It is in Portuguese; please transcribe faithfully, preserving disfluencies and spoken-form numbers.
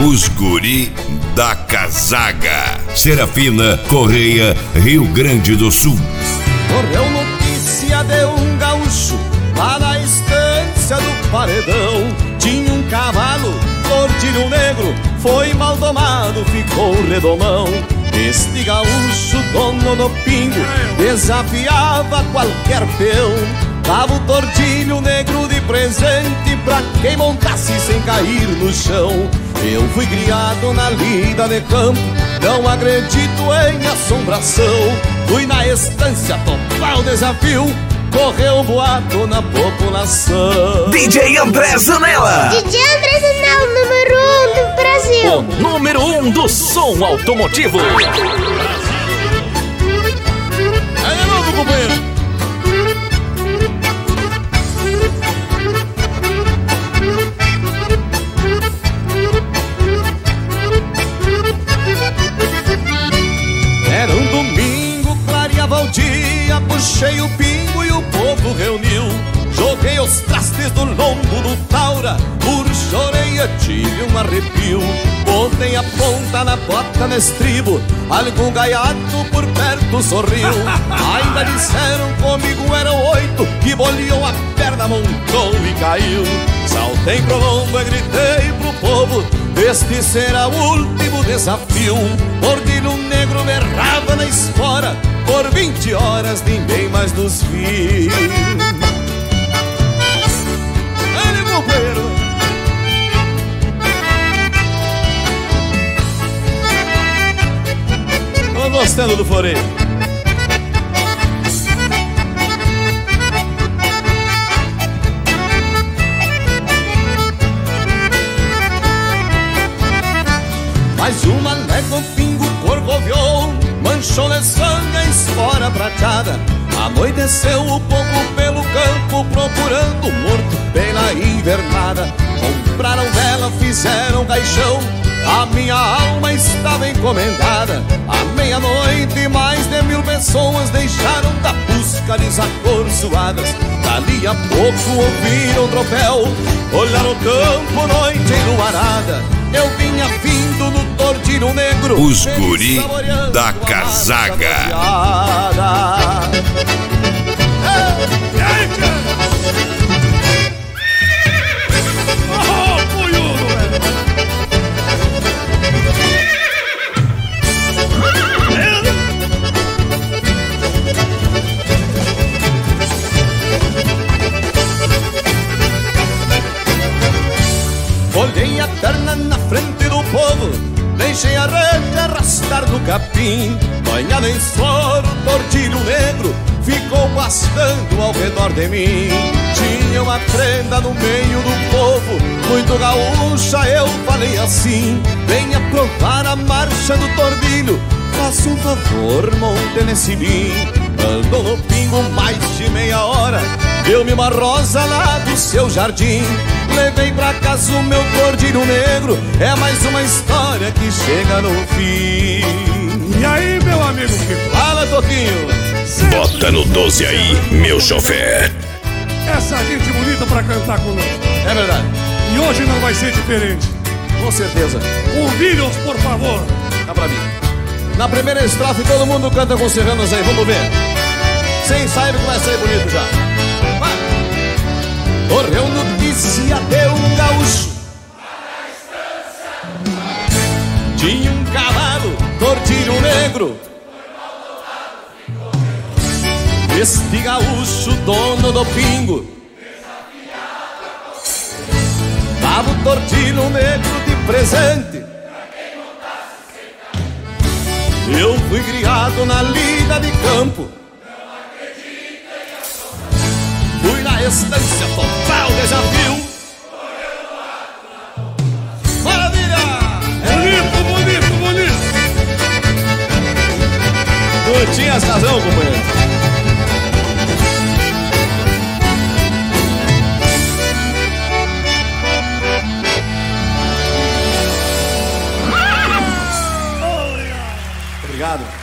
Os Guri da Casaga. Serafina Correia, Rio Grande do Sul. Correu notícia de um gaúcho lá na estância do Paredão. Tinha um cavalo, tordilho negro, foi mal domado, ficou redomão. Este gaúcho, dono do pingo, desafiava qualquer peão. Dava o tordilho negro de presente pra quem montasse sem cair no chão. Eu fui criado na lida de campo, não acredito em assombração. Fui na estância topar o desafio, correu um boato na população. D J André Zanella. D J André Zanella, número um do Brasil. O número um do som automotivo. Aí de novo, companheiro. Era um domingo, clareava o dia, puxei o pingo e o povo reuniu. Joguei os trastes do lombo do Taura, puxo a orelha, tive um arrepio. Botei a ponta na bota no estribo, algum gaiato por perto sorriu. Ainda disseram comigo eram oito, que boleou a perna, montou e caiu. Saltei pro lombo e gritei pro povo, este será o último desafio. Tordilho negro berrava na espora, por vinte horas ninguém mais nos viu. Ele, companheiro. Tô gostando do floreio. Mais uma légua, um pingo corcoviou, manchou de sangue a espora prateada. Anoiteceu o povo pelo campo, procurando o morto pela invernada. Compraram vela, fizeram caixão, a minha alma estava encomendada. À meia-noite mais de mil pessoas deixaram da busca desacorçoadas. Dali a pouco ouviram o tropel, olharam o campo, noite enluarada. Eu vinha vindo no tordilho negro, Os Guri da Casaga. Olhei a perna na frente do povo, deixei a rede arrastar no capim. Banhado em suor, o tordilho negro ficou pastando ao redor de mim. Tinha uma prenda no meio do povo, muito gaúcha, eu falei assim: venha provar a marcha do tordilho, faça um favor, monte nesse mim. Andou no pingo mais de meia hora, deu-me uma rosa lá do seu jardim. Levei pra casa o meu tordilho negro, é mais uma história que chega no fim. E aí, meu amigo Kiko? Fala, Toquinho. Bota no doze aí, meu chofer. Essa gente bonita pra cantar conosco. É verdade. E hoje não vai ser diferente. Com certeza. Ouviram-os, por favor. Dá pra mim. Na primeira estrofe todo mundo canta com serranos aí, vamos ver. Sem ensaio que vai sair bonito já. Vai. Correu notícia de um gaúcho tinha um cavalo, tordilho negro. Este gaúcho, dono do pingo, dava o tordilho negro de presente. Eu fui criado na lida de campo, fui na estância total desafio. Maravilha! Bonito, bonito, bonito. Tu tinhas razão, companheiro. Obrigado.